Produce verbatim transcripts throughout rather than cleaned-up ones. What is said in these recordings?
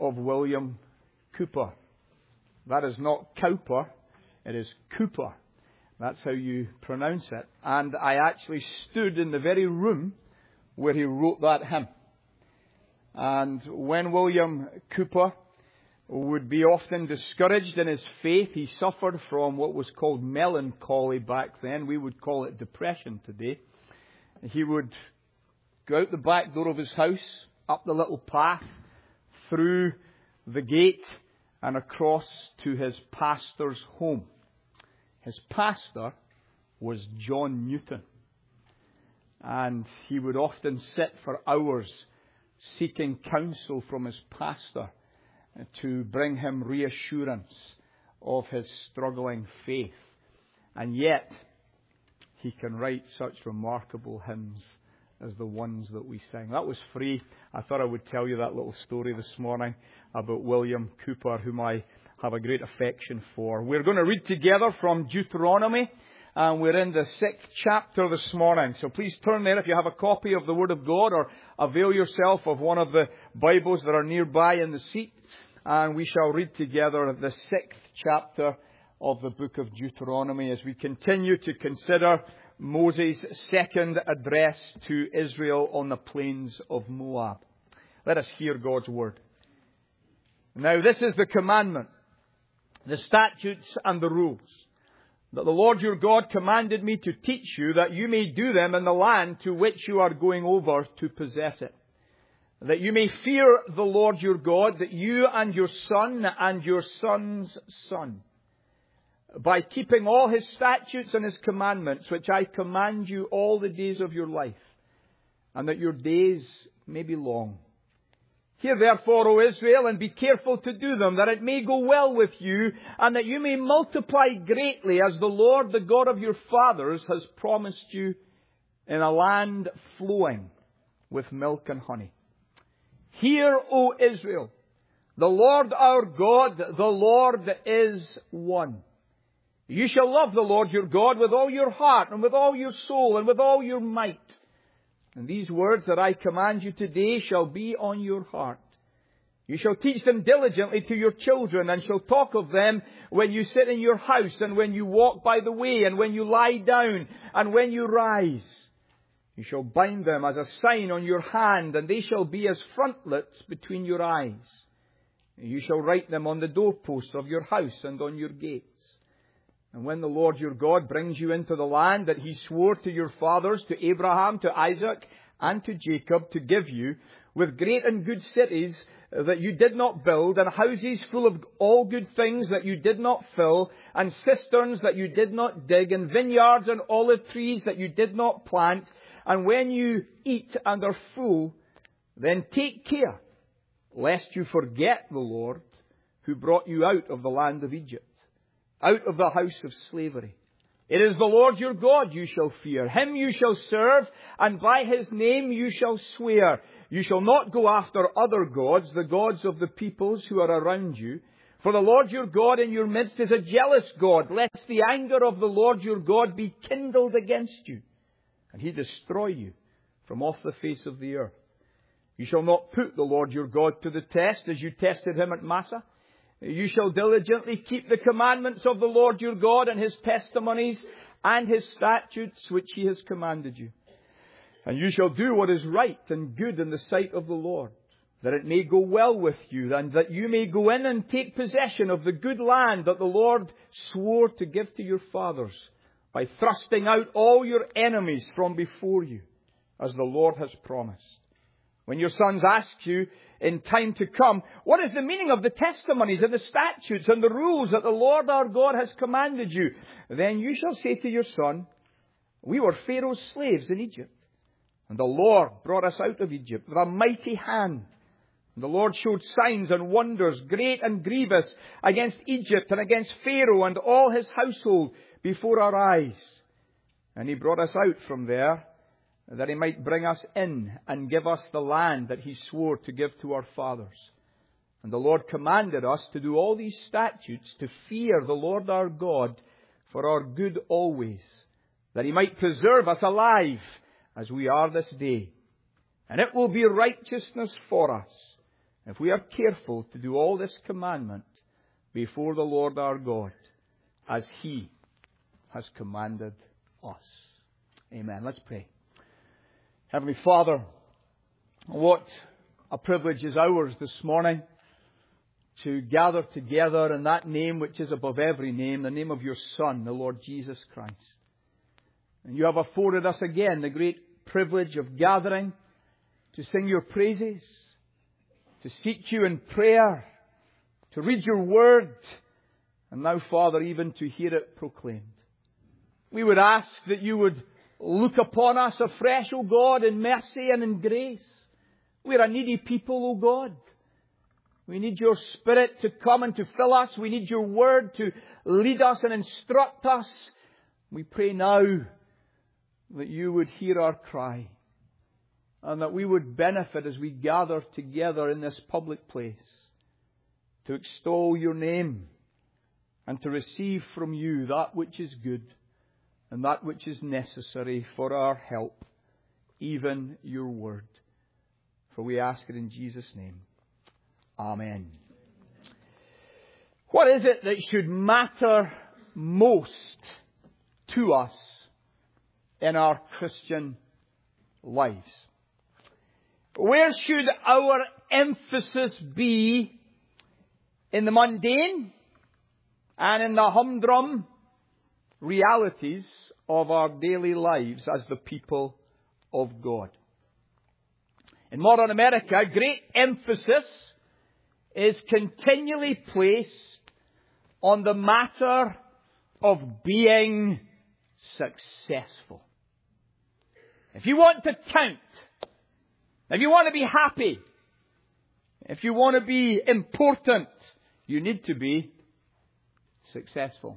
of William Cooper. That is not Cowper, it is Cooper. That's how you pronounce it. And I actually stood in the very room where he wrote that hymn. And when William Cooper would be often discouraged in his faith, he suffered from what was called melancholy back then. We would call it depression today. He would go out the back door of his house, up the little path, through the gate, and across to his pastor's home. His pastor was John Newton. And he would often sit for hours seeking counsel from his pastor to bring him reassurance of his struggling faith. And yet, he can write such remarkable hymns as the ones that we sing. That was free. I thought I would tell you that little story this morning about William Cooper, whom I have a great affection for. We're going to read together from Deuteronomy, and we're in the sixth chapter this morning. So please turn there if you have a copy of the Word of God, or avail yourself of one of the Bibles that are nearby in the seat, and we shall read together the sixth chapter of the book of Deuteronomy as we continue to consider Moses' second address to Israel on the plains of Moab. Let us hear God's word. Now this is the commandment, the statutes and the rules, that the Lord your God commanded me to teach you, that you may do them in the land to which you are going over to possess it. That you may fear the Lord your God, that you and your son and your son's son, by keeping all his statutes and his commandments, which I command you all the days of your life, and that your days may be long. Hear therefore, O Israel, and be careful to do them, that it may go well with you, and that you may multiply greatly, as the Lord, the God of your fathers, has promised you, in a land flowing with milk and honey. Hear, O Israel, the Lord our God, the Lord is one. You shall love the Lord your God with all your heart, and with all your soul, and with all your might. And these words that I command you today shall be on your heart. You shall teach them diligently to your children, and shall talk of them when you sit in your house, and when you walk by the way, and when you lie down, and when you rise. You shall bind them as a sign on your hand, and they shall be as frontlets between your eyes. You shall write them on the doorposts of your house and on your gates. And when the Lord your God brings you into the land that he swore to your fathers, to Abraham, to Isaac, and to Jacob, to give you, with great and good cities that you did not build, and houses full of all good things that you did not fill, and cisterns that you did not dig, and vineyards and olive trees that you did not plant, and when you eat and are full, then take care, lest you forget the Lord who brought you out of the land of Egypt, out of the house of slavery. It is the Lord your God you shall fear. Him you shall serve, and by his name you shall swear. You shall not go after other gods, the gods of the peoples who are around you. For the Lord your God in your midst is a jealous God, lest the anger of the Lord your God be kindled against you, and he destroy you from off the face of the earth. You shall not put the Lord your God to the test, as you tested him at Massah. You shall diligently keep the commandments of the Lord your God, and his testimonies and his statutes which he has commanded you. And you shall do what is right and good in the sight of the Lord, that it may go well with you, and that you may go in and take possession of the good land that the Lord swore to give to your fathers, by thrusting out all your enemies from before you, as the Lord has promised. When your sons ask you in time to come, what is the meaning of the testimonies and the statutes and the rules that the Lord our God has commanded you? Then you shall say to your son, we were Pharaoh's slaves in Egypt, and the Lord brought us out of Egypt with a mighty hand. And the Lord showed signs and wonders, great and grievous, against Egypt and against Pharaoh and all his household before our eyes. And he brought us out from there, that he might bring us in and give us the land that he swore to give to our fathers. And the Lord commanded us to do all these statutes, to fear the Lord our God for our good always, that he might preserve us alive as we are this day. And it will be righteousness for us if we are careful to do all this commandment before the Lord our God, as He has commanded us. Amen. Let's pray. Heavenly Father, what a privilege is ours this morning to gather together in that name which is above every name, the name of your Son, the Lord Jesus Christ. And you have afforded us again the great privilege of gathering to sing your praises, to seek you in prayer, to read your word, and now, Father, even to hear it proclaimed. We would ask that you would look upon us afresh, O God, in mercy and in grace. We're a needy people, O God. We need your Spirit to come and to fill us. We need your word to lead us and instruct us. We pray now that you would hear our cry and that we would benefit as we gather together in this public place to extol your name and to receive from you that which is good and that which is necessary for our help, even your word. For we ask it in Jesus' name. Amen. What is it that should matter most to us in our Christian lives? Where should our emphasis be in the mundane and in the humdrum realities of our daily lives as the people of God? In modern America, great emphasis is continually placed on the matter of being successful. If you want to count, if you want to be happy, if you want to be important, you need to be successful.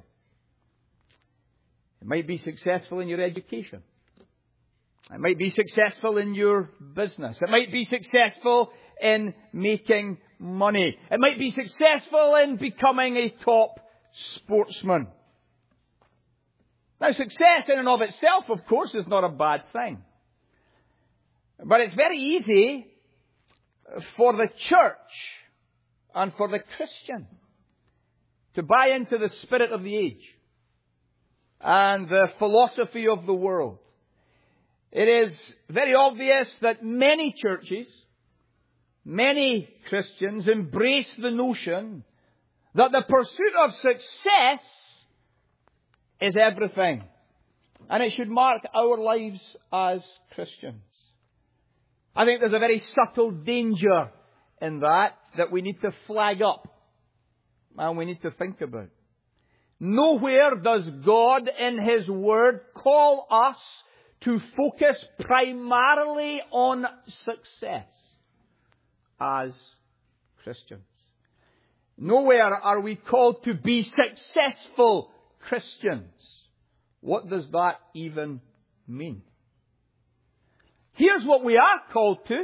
It might be successful in your education. It might be successful in your business. It might be successful in making money. It might be successful in becoming a top sportsman. Now, success in and of itself, of course, is not a bad thing. But it's very easy for the church and for the Christian to buy into the spirit of the age and the philosophy of the world. It is very obvious that many churches, many Christians embrace the notion that the pursuit of success is everything. And it should mark our lives as Christians. I think there's a very subtle danger in that that we need to flag up and we need to think about. Nowhere does God in His Word call us to focus primarily on success as Christians. Nowhere are we called to be successful Christians. What does that even mean? Here's what we are called to.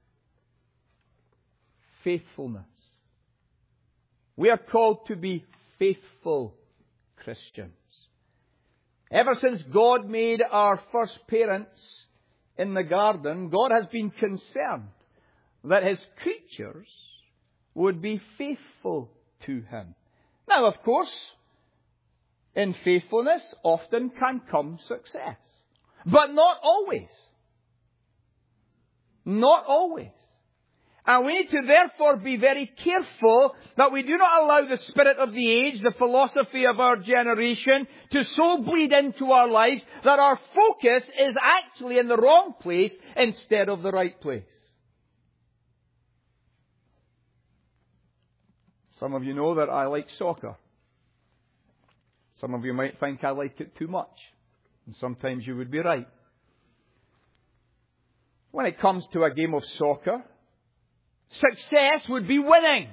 Faithfulness. We are called to be faithful Christians. Ever since God made our first parents in the garden, God has been concerned that His creatures would be faithful to Him. Now, of course, in faithfulness often can come success. But not always. Not always. And we need to therefore be very careful that we do not allow the spirit of the age, the philosophy of our generation, to so bleed into our lives that our focus is actually in the wrong place instead of the right place. Some of you know that I like soccer. Some of you might think I like it too much. And sometimes you would be right. When it comes to a game of soccer, success would be winning.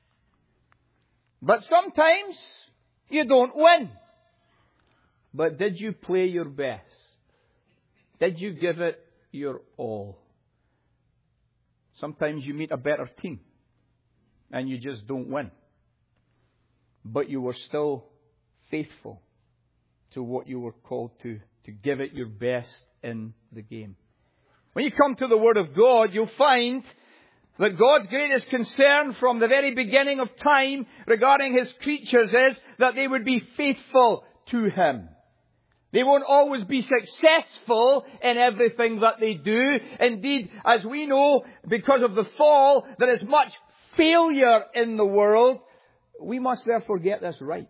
But sometimes you don't win. But did you play your best? Did you give it your all? Sometimes you meet a better team and you just don't win. But you were still faithful to what you were called to, to give it your best in the game. When you come to the Word of God, you'll find That God's greatest concern from the very beginning of time regarding His creatures is that they would be faithful to Him. They won't always be successful in everything that they do. Indeed, as we know, because of the fall, there is much failure in the world. We must therefore get this right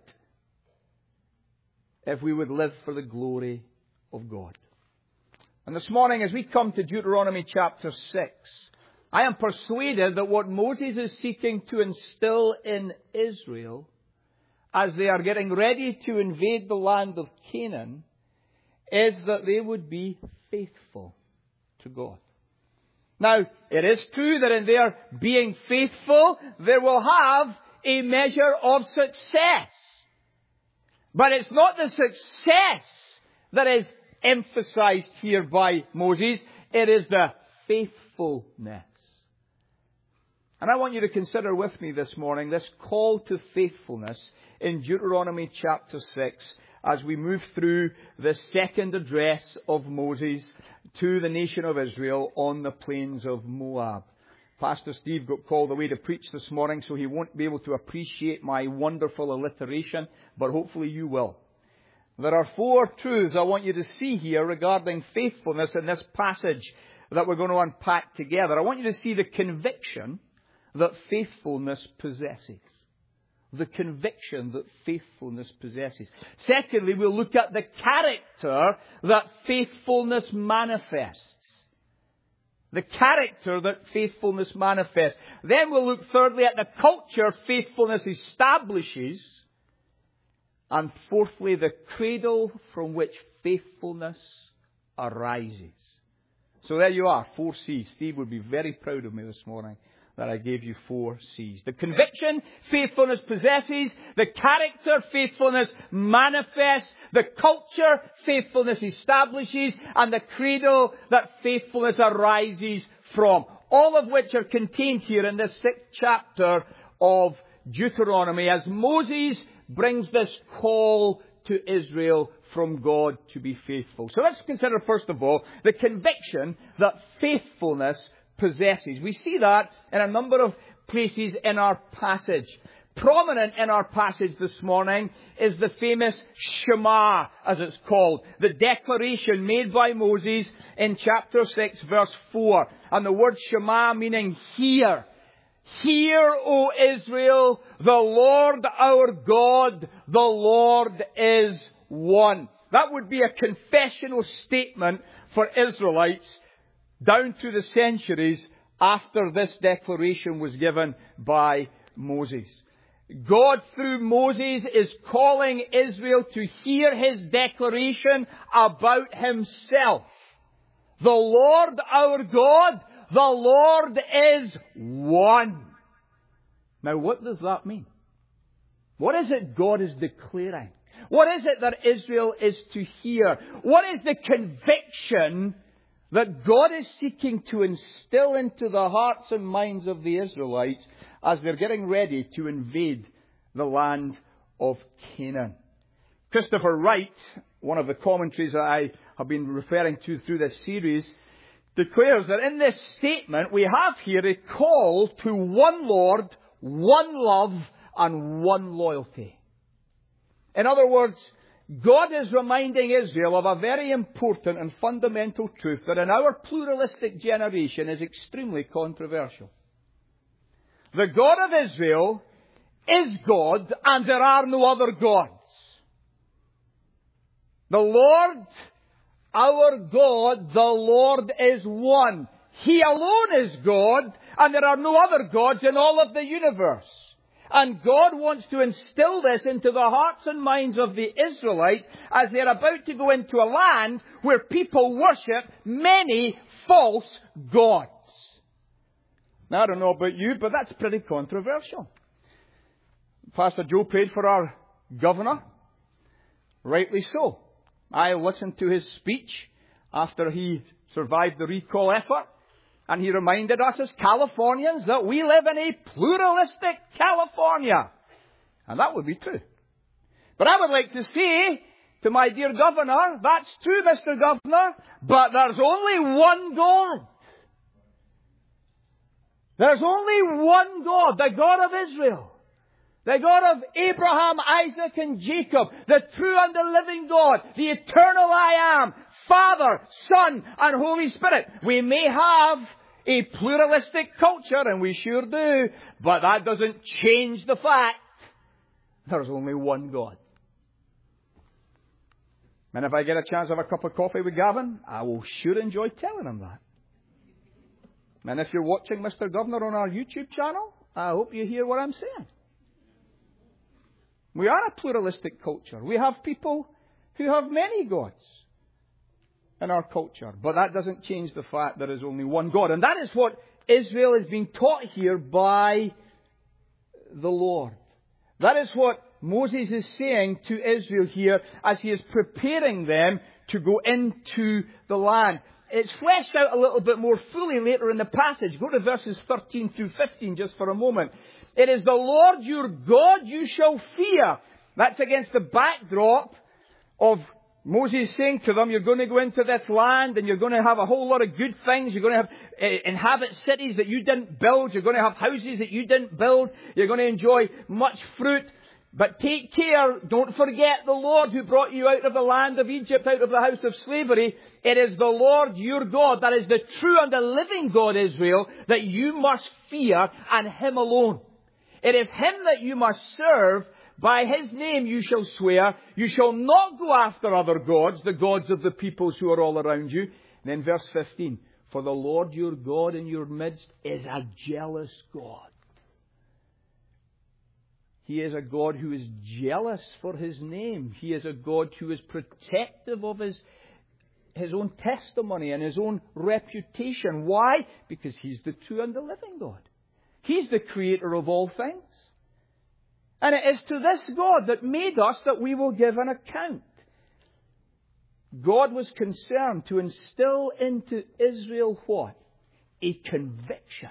if we would live for the glory of God. And this morning, as we come to Deuteronomy chapter six, I am persuaded that what Moses is seeking to instill in Israel as they are getting ready to invade the land of Canaan is that they would be faithful to God. Now, it is true that in their being faithful, they will have a measure of success. But it's not the success that is emphasized here by Moses. It is the faithfulness. And I want you to consider with me this morning this call to faithfulness in Deuteronomy chapter six as we move through the second address of Moses to the nation of Israel on the plains of Moab. Pastor Steve got called away to preach this morning, so he won't be able to appreciate my wonderful alliteration, but hopefully you will. There are four truths I want you to see here regarding faithfulness in this passage that we're going to unpack together. I want you to see the conviction that faithfulness possesses. The conviction that faithfulness possesses. Secondly, we'll look at the character that faithfulness manifests. The character that faithfulness manifests. Then we'll look thirdly at the culture faithfulness establishes. And fourthly, the cradle from which faithfulness arises. So there you are, four C's. Steve would be very proud of me this morning that I gave you four C's. The conviction faithfulness possesses, the character faithfulness manifests, the culture faithfulness establishes, and the cradle that faithfulness arises from. All of which are contained here in this sixth chapter of Deuteronomy as Moses brings this call to Israel from God to be faithful. So let's consider first of all the conviction that faithfulness possesses. We see that in a number of places in our passage. Prominent in our passage this morning is the famous Shema, as it's called. The declaration made by Moses in chapter six, verse four. And the word Shema meaning hear. Hear, O Israel, the Lord our God, the Lord is one. That would be a confessional statement for Israelites down through the centuries after this declaration was given by Moses. God, through Moses, is calling Israel to hear His declaration about Himself. The Lord our God, the Lord is one. Now, what does that mean? What is it God is declaring? What is it that Israel is to hear? What is the conviction that God is seeking to instill into the hearts and minds of the Israelites as they're getting ready to invade the land of Canaan? Christopher Wright, one of the commentaries that I have been referring to through this series, declares that in this statement we have here a call to one Lord, one love, and one loyalty. In other words, God is reminding Israel of a very important and fundamental truth that in our pluralistic generation is extremely controversial. The God of Israel is God, and there are no other gods. The Lord, our God, the Lord is one. He alone is God, and there are no other gods in all of the universe. And God wants to instill this into the hearts and minds of the Israelites as they're about to go into a land where people worship many false gods. Now, I don't know about you, but that's pretty controversial. Pastor Joe prayed for our governor. Rightly so. I listened to his speech after he survived the recall effort. And he reminded us as Californians that we live in a pluralistic California. And that would be true. But I would like to say to my dear governor, that's true, Mister Governor, but there's only one God. There's only one God, the God of Israel. The God of Abraham, Isaac, and Jacob. The true and the living God. The eternal I am. Father, Son, and Holy Spirit. We may have a pluralistic culture, and we sure do, but that doesn't change the fact there's only one God. And if I get a chance to have a cup of coffee with Gavin, I will sure enjoy telling him that. And if you're watching Mister Governor on our YouTube channel, I hope you hear what I'm saying. We are a pluralistic culture. We have people who have many gods in our culture. But that doesn't change the fact there is only one God. And that is what Israel is being taught here by the Lord. That is what Moses is saying to Israel here as he is preparing them to go into the land. It's fleshed out a little bit more fully later in the passage. Go to verses thirteen through fifteen just for a moment. It is the Lord your God you shall fear. That's against the backdrop of Moses saying to them, you're going to go into this land and you're going to have a whole lot of good things. You're going to have uh, inhabit cities that you didn't build. You're going to have houses that you didn't build. You're going to enjoy much fruit. But take care, don't forget the Lord who brought you out of the land of Egypt, out of the house of slavery. It is the Lord your God, that is the true and the living God, Israel, that you must fear, and Him alone. It is Him that you must serve. By His name you shall swear. You shall not go after other gods, the gods of the peoples who are all around you. And then verse fifteen. For the Lord your God in your midst is a jealous God. He is a God who is jealous for His name. He is a God who is protective of His, His own testimony and His own reputation. Why? Because He's the true and the living God. He's the creator of all things. And it is to this God that made us that we will give an account. God was concerned to instill into Israel what? A conviction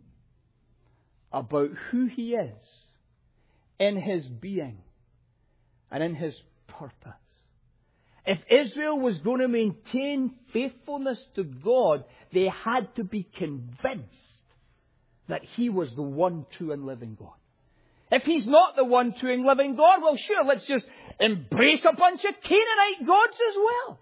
about who He is in His being and in His purpose. If Israel was going to maintain faithfulness to God, they had to be convinced that He was the one true and living God. If He's not the one true and living God, well, sure, let's just embrace a bunch of Canaanite gods as well.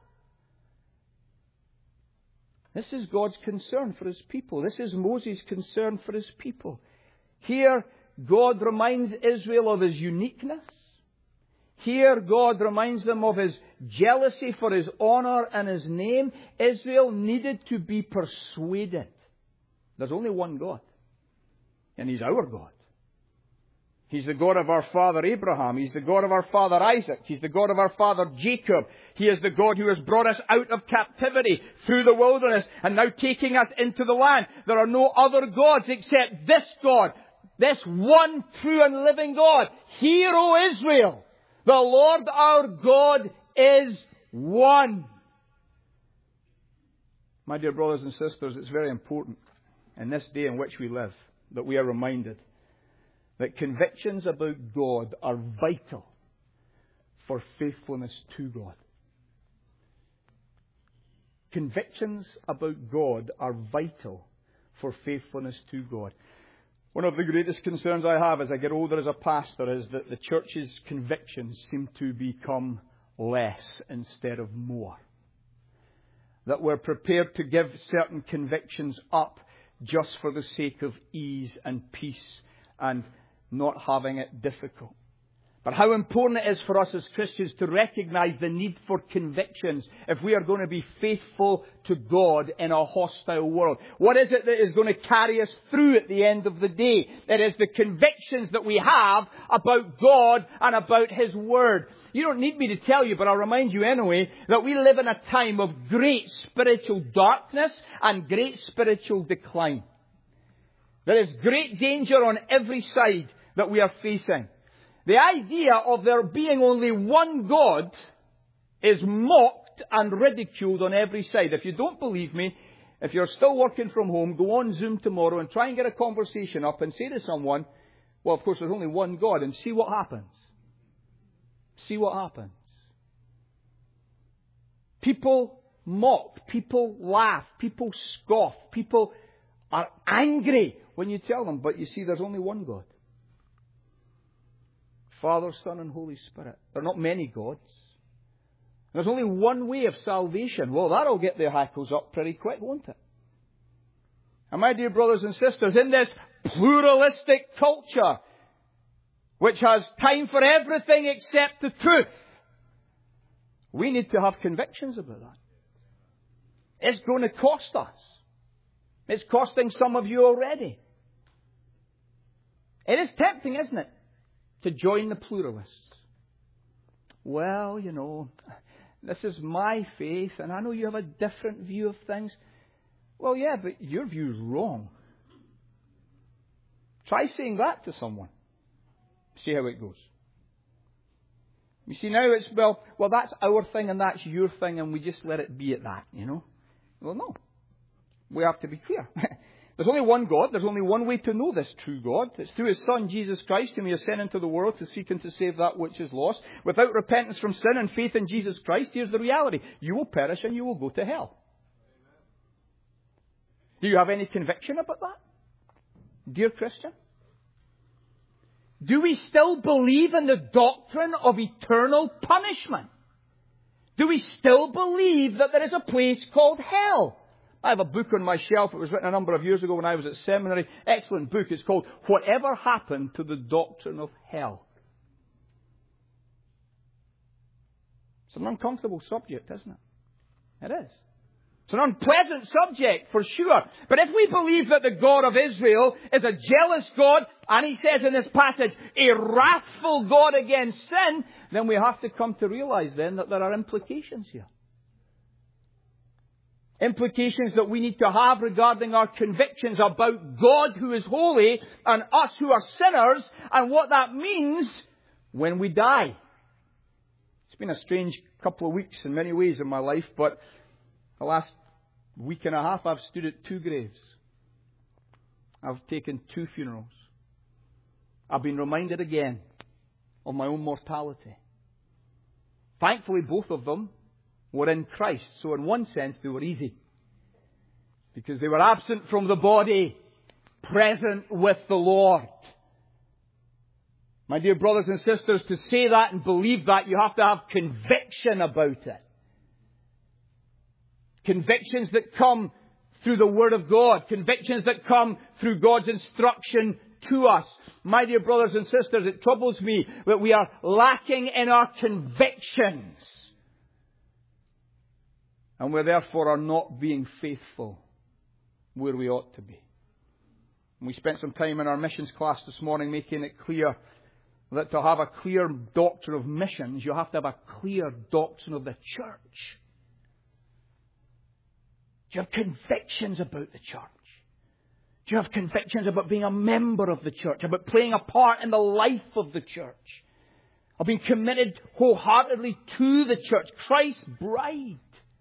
This is God's concern for His people. This is Moses' concern for His people. Here, God reminds Israel of His uniqueness. Here, God reminds them of His jealousy for His honor and His name. Israel needed to be persuaded. There's only one God. And He's our God. He's the God of our father Abraham. He's the God of our father Isaac. He's the God of our father Jacob. He is the God who has brought us out of captivity through the wilderness and now taking us into the land. There are no other gods except this God. This one true and living God. Hear, O Israel, the Lord our God is one. My dear brothers and sisters, it's very important in this day in which we live that we are reminded that convictions about God are vital for faithfulness to God. Convictions about God are vital for faithfulness to God. One of the greatest concerns I have as I get older as a pastor is that the church's convictions seem to become less instead of more. That we're prepared to give certain convictions up just for the sake of ease and peace and not having it difficult. But how important it is for us as Christians to recognize the need for convictions if we are going to be faithful to God in a hostile world. What is it that is going to carry us through at the end of the day? It is the convictions that we have about God and about His Word. You don't need me to tell you, but I'll remind you anyway, that we live in a time of great spiritual darkness and great spiritual decline. There is great danger on every side that we are facing. The idea of there being only one God is mocked and ridiculed on every side. If you don't believe me, if you're still working from home, go on Zoom tomorrow and try and get a conversation up and say to someone, well, of course, there's only one God, and see what happens. See what happens. People mock, people laugh, people scoff, people are angry when you tell them, but you see, there's only one God. Father, Son, and Holy Spirit. There are not many gods. There's only one way of salvation. Well, that'll get their hackles up pretty quick, won't it? And my dear brothers and sisters, in this pluralistic culture, which has time for everything except the truth, we need to have convictions about that. It's going to cost us. It's costing some of you already. It is tempting, isn't it, to join the pluralists? Well, you know, this is my faith, and I know you have a different view of things. Well, yeah, but your view's wrong. Try saying that to someone. See how it goes. You see, now it's, well, well, that's our thing and that's your thing, and we just let it be at that, you know. Well, no. We have to be clear. There's only one God. There's only one way to know this true God. It's through His Son, Jesus Christ, whom He has sent into the world to seek and to save that which is lost. Without repentance from sin and faith in Jesus Christ, here's the reality. You will perish and you will go to hell. Do you have any conviction about that, dear Christian? Do we still believe in the doctrine of eternal punishment? Do we still believe that there is a place called hell? I have a book on my shelf. It was written a number of years ago when I was at seminary. Excellent book. It's called Whatever Happened to the Doctrine of Hell? It's an uncomfortable subject, isn't it? It is. It's an unpleasant subject, for sure. But if we believe that the God of Israel is a jealous God, and He says in this passage, a wrathful God against sin, then we have to come to realize then that there are implications here. Implications that we need to have regarding our convictions about God who is holy and us who are sinners, and what that means when we die. It's been a strange couple of weeks in many ways in my life, but the last week and a half I've stood at two graves. I've taken two funerals. I've been reminded again of my own mortality. Thankfully, both of them were in Christ. So in one sense, they were easy. Because they were absent from the body, present with the Lord. My dear brothers and sisters, to say that and believe that, you have to have conviction about it. Convictions that come through the Word of God. Convictions that come through God's instruction to us. My dear brothers and sisters, it troubles me that we are lacking in our convictions. And we therefore are not being faithful where we ought to be. And we spent some time in our missions class this morning making it clear that to have a clear doctrine of missions, you have to have a clear doctrine of the church. Do you have convictions about the church? Do you have convictions about being a member of the church? About playing a part in the life of the church? Of being committed wholeheartedly to the church? Christ's bride.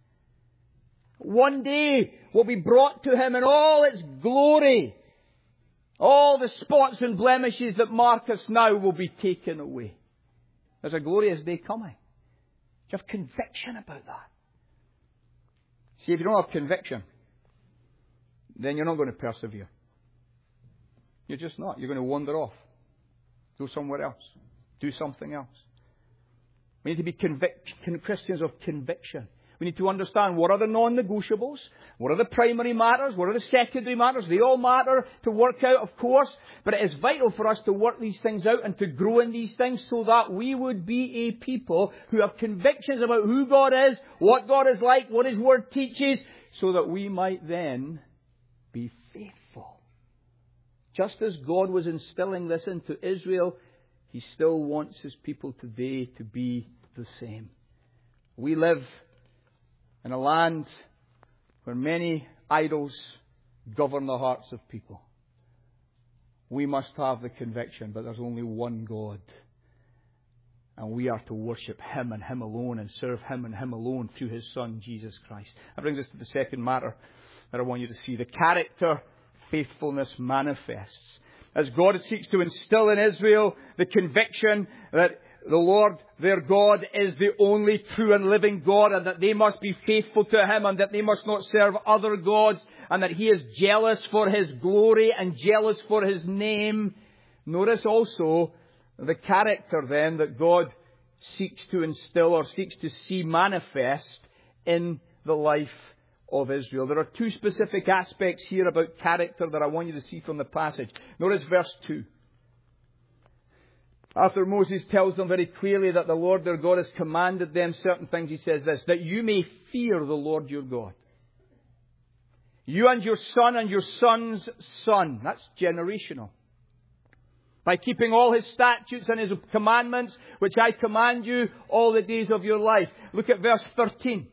One day will be brought to Him in all its glory. All the spots and blemishes that mark us now will be taken away. There's a glorious day coming. Do you have conviction about that? See, if you don't have conviction, then you're not going to persevere. You're just not. You're going to wander off. Go somewhere else. Do something else. We need to be convic- Christians of conviction. We need to understand what are the non-negotiables, what are the primary matters, what are the secondary matters. They all matter to work out, of course, but it is vital for us to work these things out and to grow in these things so that we would be a people who have convictions about who God is, what God is like, what His Word teaches, so that we might then be faithful. Just as God was instilling this into Israel, He still wants His people today to be the same. We live in a land where many idols govern the hearts of people. We must have the conviction, but there's only one God. And we are to worship Him and Him alone and serve Him and Him alone through His Son, Jesus Christ. That brings us to the second matter that I want you to see. The character faithfulness manifests. As God seeks to instill in Israel the conviction that the Lord, their God is the only true and living God, and that they must be faithful to Him, and that they must not serve other gods, and that He is jealous for His glory and jealous for His name. Notice also the character then that God seeks to instill or seeks to see manifest in the life of Israel. There are two specific aspects here about character that I want you to see from the passage. Notice verse two. After Moses tells them very clearly that the Lord their God has commanded them certain things, he says this, that you may fear the Lord your God. You and your son and your son's son. That's generational. By keeping all His statutes and His commandments, which I command you all the days of your life. Look at verse thirteen.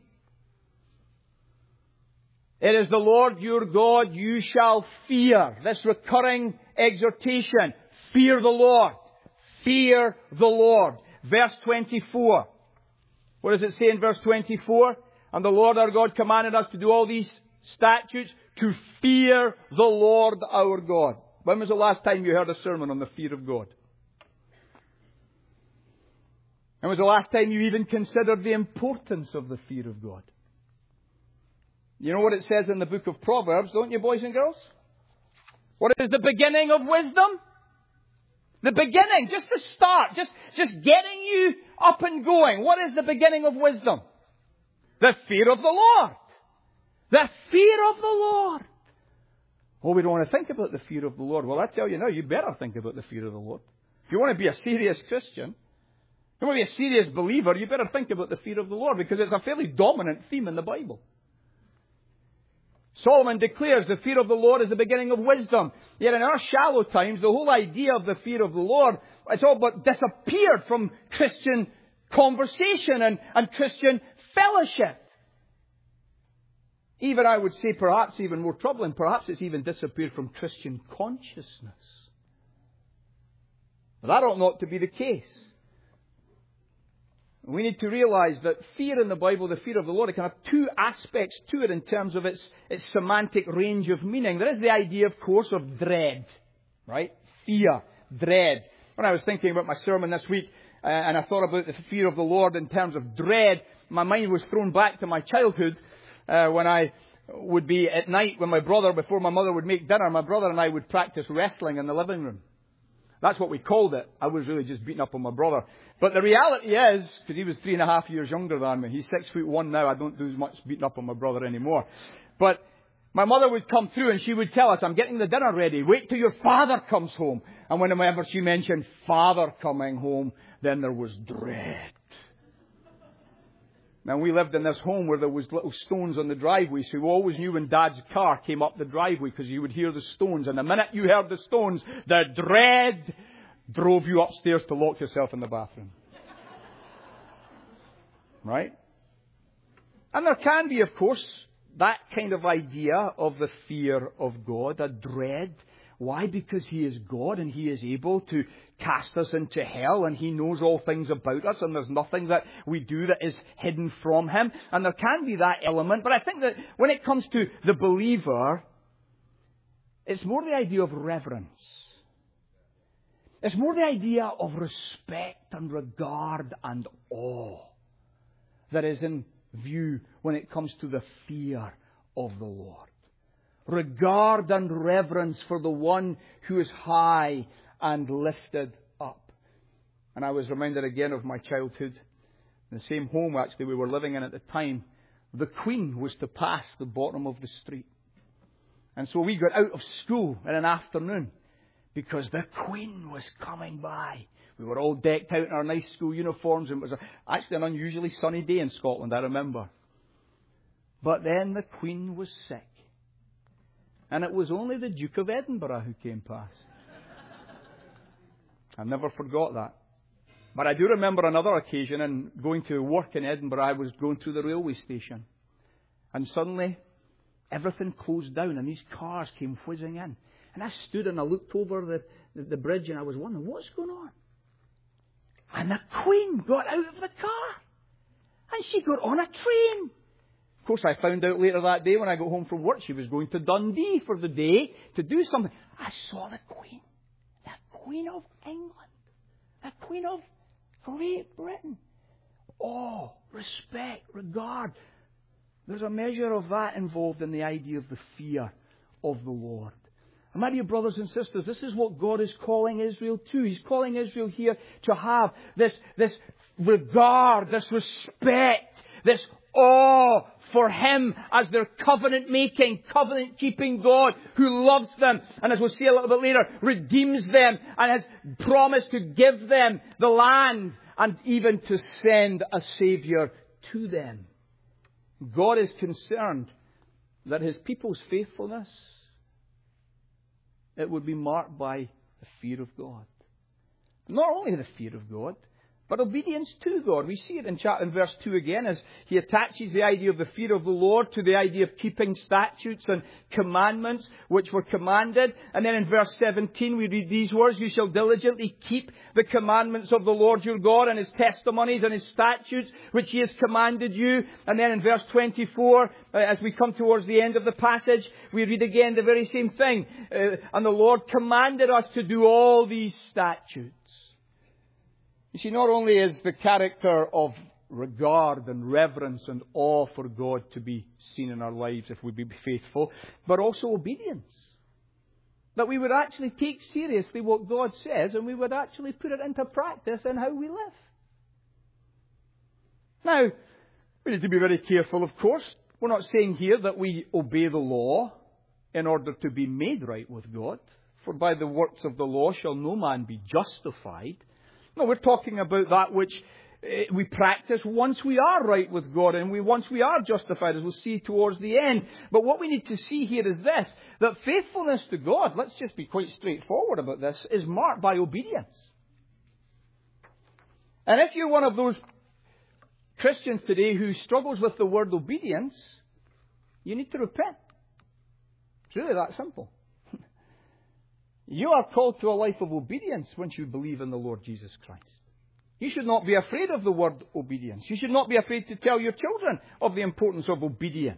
It is the Lord your God you shall fear. This recurring exhortation. Fear the Lord. Fear the Lord. Verse twenty-four. What does it say in verse twenty-four? And the Lord our God commanded us to do all these statutes to fear the Lord our God. When was the last time you heard a sermon on the fear of God? When was the last time you even considered the importance of the fear of God? You know what it says in the book of Proverbs, don't you, boys and girls? What is the beginning of wisdom? The beginning, just the start, just, just getting you up and going. What is the beginning of wisdom? The fear of the Lord. The fear of the Lord. Oh, we don't want to think about the fear of the Lord. Well, I tell you now, you better think about the fear of the Lord. If you want to be a serious Christian, if you want to be a serious believer, you better think about the fear of the Lord, because it's a fairly dominant theme in the Bible. Solomon declares the fear of the Lord is the beginning of wisdom. Yet in our shallow times, the whole idea of the fear of the Lord, it's all but disappeared from Christian conversation and, and Christian fellowship. Even, I would say, perhaps even more troubling, perhaps it's even disappeared from Christian consciousness. But that ought not to be the case. We need to realize that fear in the Bible, the fear of the Lord, it can have two aspects to it in terms of its, its semantic range of meaning. There is the idea, of course, of dread, right? Fear, dread. When I was thinking about my sermon this week, uh, and I thought about the fear of the Lord in terms of dread, my mind was thrown back to my childhood, uh, when I would be at night when my brother, before my mother would make dinner, my brother and I would practice wrestling in the living room. That's what we called it. I was really just beating up on my brother. But the reality is, because he was three and a half years younger than me, he's six foot one now, I don't do as much beating up on my brother anymore. But my mother would come through and she would tell us, I'm getting the dinner ready. Wait till your father comes home. And whenever she mentioned father coming home, then there was dread. Now, we lived in this home where there was little stones on the driveway, so we always knew when Dad's car came up the driveway, because you would hear the stones. And the minute you heard the stones, the dread drove you upstairs to lock yourself in the bathroom. Right? And there can be, of course, that kind of idea of the fear of God, a dread. Why? Because He is God and He is able to cast us into hell, and He knows all things about us, and there's nothing that we do that is hidden from Him. And there can be that element. But I think that when it comes to the believer, it's more the idea of reverence. It's more the idea of respect and regard and awe that is in view when it comes to the fear of the Lord. Regard and reverence for the one who is high and lifted up. And I was reminded again of my childhood. In the same home, actually, we were living in at the time, the Queen was to pass the bottom of the street. And so we got out of school in an afternoon because the Queen was coming by. We were all decked out in our nice school uniforms, and it was a, actually an unusually sunny day in Scotland, I remember. But then the Queen was sick. And it was only the Duke of Edinburgh who came past. I never forgot that. But I do remember another occasion, and going to work in Edinburgh, I was going through the railway station. And suddenly, everything closed down, and these cars came whizzing in. And I stood and I looked over the, the, the bridge, and I was wondering, what's going on? And the Queen got out of the car. And she got on a train. Of course, I found out later that day when I got home from work, she was going to Dundee for the day to do something. I saw the Queen. The Queen of England. The Queen of Great Britain. Awe, respect, regard. There's a measure of that involved in the idea of the fear of the Lord. And my dear brothers and sisters, this is what God is calling Israel to. He's calling Israel here to have this, this regard, this respect, this awe for Him as their covenant-making, covenant-keeping God who loves them and, as we'll see a little bit later, redeems them and has promised to give them the land and even to send a Saviour to them. God is concerned that His people's faithfulness, it would be marked by the fear of God. Not only the fear of God, but obedience to God. We see it in, chapter, in verse two again as he attaches the idea of the fear of the Lord to the idea of keeping statutes and commandments which were commanded. And then in verse seventeen we read these words, "You shall diligently keep the commandments of the Lord your God and His testimonies and His statutes which He has commanded you." And then in verse twenty-four, uh, as we come towards the end of the passage, we read again the very same thing. Uh, "And the Lord commanded us to do all these statutes." You see, not only is the character of regard and reverence and awe for God to be seen in our lives if we be faithful, but also obedience. That we would actually take seriously what God says and we would actually put it into practice in how we live. Now, we need to be very careful, of course. We're not saying here that we obey the law in order to be made right with God. For by the works of the law shall no man be justified. No, we're talking about that which uh, we practice once we are right with God and we once we are justified, as we'll see towards the end. But what we need to see here is this, that faithfulness to God, let's just be quite straightforward about this, is marked by obedience. And if you're one of those Christians today who struggles with the word obedience, you need to repent. It's really that simple. You are called to a life of obedience once you believe in the Lord Jesus Christ. You should not be afraid of the word obedience. You should not be afraid to tell your children of the importance of obedience.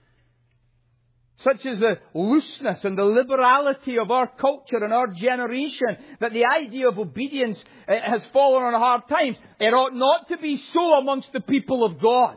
Such is the looseness and the liberality of our culture and our generation that the idea of obedience has fallen on hard times. It ought not to be so amongst the people of God.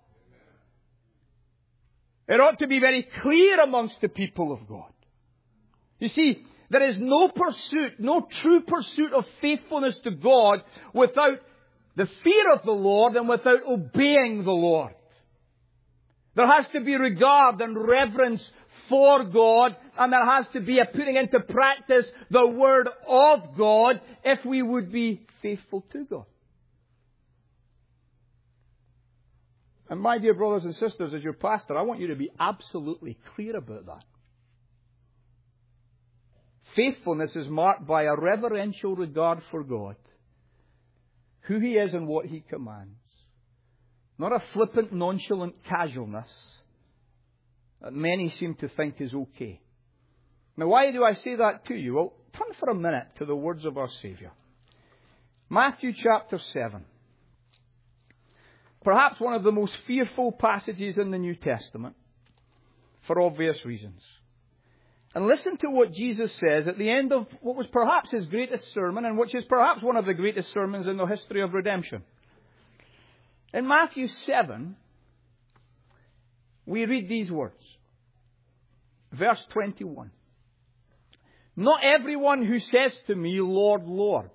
It ought to be very clear amongst the people of God. You see, there is no pursuit, no true pursuit of faithfulness to God without the fear of the Lord and without obeying the Lord. There has to be regard and reverence for God, and there has to be a putting into practice the Word of God if we would be faithful to God. And my dear brothers and sisters, as your pastor, I want you to be absolutely clear about that. Faithfulness is marked by a reverential regard for God, who He is and what He commands. Not a flippant, nonchalant casualness that many seem to think is okay. Now, why do I say that to you? Well, turn for a minute to the words of our Saviour. Matthew chapter seven. Perhaps one of the most fearful passages in the New Testament, for obvious reasons. And listen to what Jesus says at the end of what was perhaps His greatest sermon, and which is perhaps one of the greatest sermons in the history of redemption. In Matthew seven, we read these words. Verse twenty-one. "Not everyone who says to me, 'Lord, Lord,'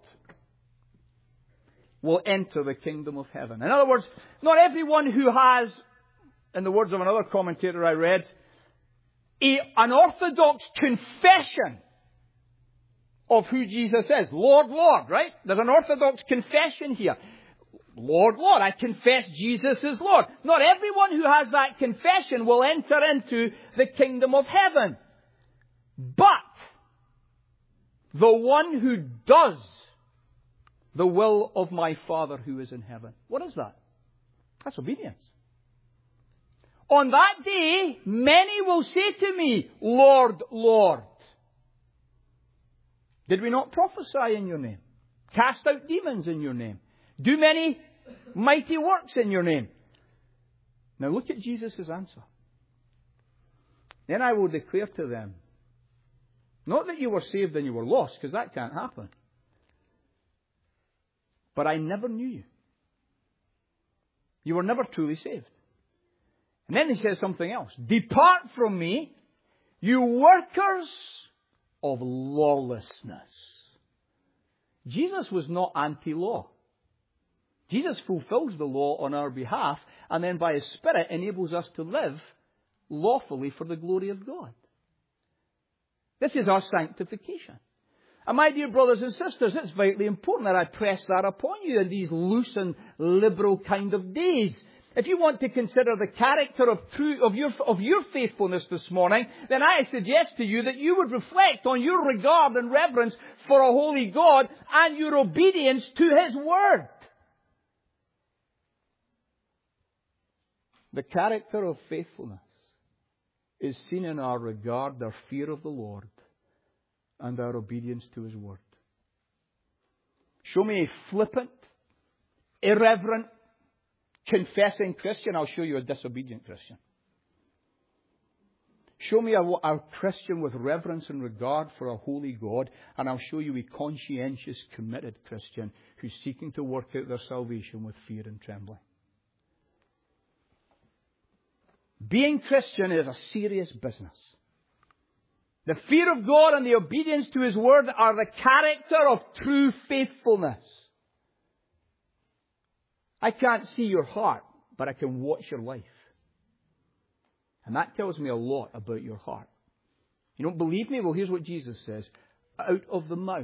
will enter the kingdom of heaven." In other words, not everyone who has, in the words of another commentator I read, A, an orthodox confession of who Jesus is. Lord, Lord, right? There's an orthodox confession here. Lord, Lord, I confess Jesus is Lord. Not everyone who has that confession will enter into the kingdom of heaven. But the one who does the will of my Father who is in heaven. What is that? That's obedience. On that day, many will say to me, Lord, Lord, did we not prophesy in your name? Cast out demons in your name? Do many mighty works in your name? Now look at Jesus' answer. Then I will declare to them, not that you were saved and you were lost, because that can't happen. but I never knew you. You were never truly saved. And then he says something else. Depart from me, you workers of lawlessness. Jesus was not anti-law. Jesus fulfills the law on our behalf, and then by His Spirit enables us to live lawfully for the glory of God. This is our sanctification. And my dear brothers and sisters, it's vitally important that I press that upon you in these loose and liberal kind of days. If you want to consider the character of true of your of your faithfulness this morning, then I suggest to you that you would reflect on your regard and reverence for a holy God and your obedience to His Word. The character of faithfulness is seen in our regard, our fear of the Lord, and our obedience to His Word. Show me a flippant, irreverent, confessing Christian, I'll show you a disobedient Christian. Show me a, a Christian with reverence and regard for a holy God, and I'll show you a conscientious, committed Christian who's seeking to work out their salvation with fear and trembling. Being Christian is a serious business. The fear of God and the obedience to His Word are the character of true faithfulness. I can't see your heart, but I can watch your life. And that tells me a lot about your heart. You don't believe me? Well, here's what Jesus says. Out of the mouth,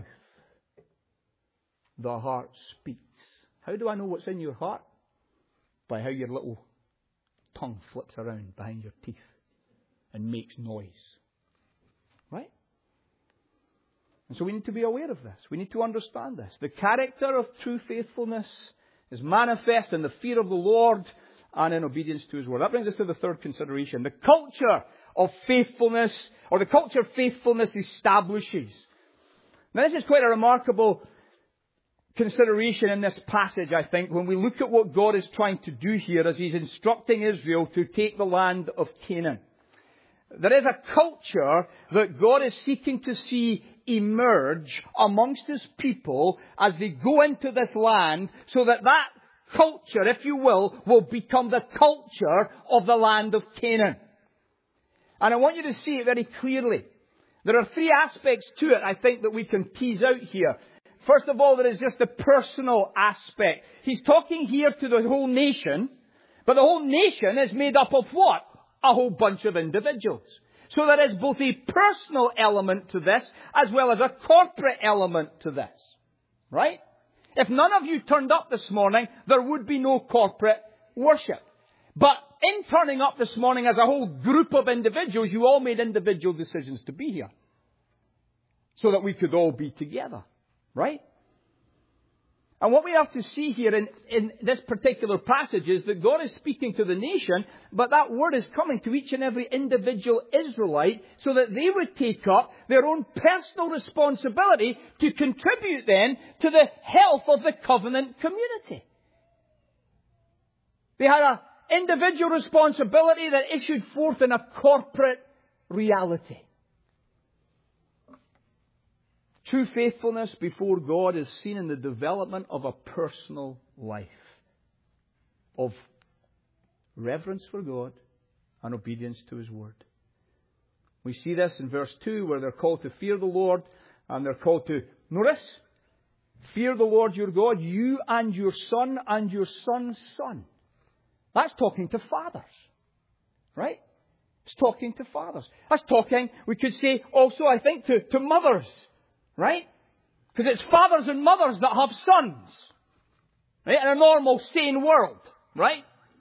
the heart speaks. How do I know what's in your heart? By how your little tongue flips around behind your teeth and makes noise. Right? And so we need to be aware of this. We need to understand this. The character of true faithfulness is manifest in the fear of the Lord and in obedience to His Word. That brings us to the third consideration. The culture of faithfulness, or the culture faithfulness establishes. Now this is quite a remarkable consideration in this passage, I think, when we look at what God is trying to do here as He's instructing Israel to take the land of Canaan. There is a culture that God is seeking to see emerge amongst His people as they go into this land, so that that culture, if you will, will become the culture of the land of Canaan. And I want you to see it very clearly. There are three aspects to it, I think, that we can tease out here. First of all, there is just the personal aspect. He's talking here to the whole nation, but the whole nation is made up of what? A whole bunch of individuals. So there is both a personal element to this, as well as a corporate element to this. Right? If none of you turned up this morning, there would be no corporate worship. But in turning up this morning as a whole group of individuals, you all made individual decisions to be here. So that we could all be together. Right? And what we have to see here in, in this particular passage is that God is speaking to the nation, but that word is coming to each and every individual Israelite so that they would take up their own personal responsibility to contribute then to the health of the covenant community. They had an individual responsibility that issued forth in a corporate reality. True faithfulness before God is seen in the development of a personal life of reverence for God and obedience to His Word. We see this in verse two, where they're called to fear the Lord, and they're called to, notice, fear the Lord your God, you and your son and your son's son. That's talking to fathers. Right? It's talking to fathers. That's talking, we could say also, I think, to, to mothers. Right? Because it's fathers and mothers that have sons. Right? In a normal, sane world. Right?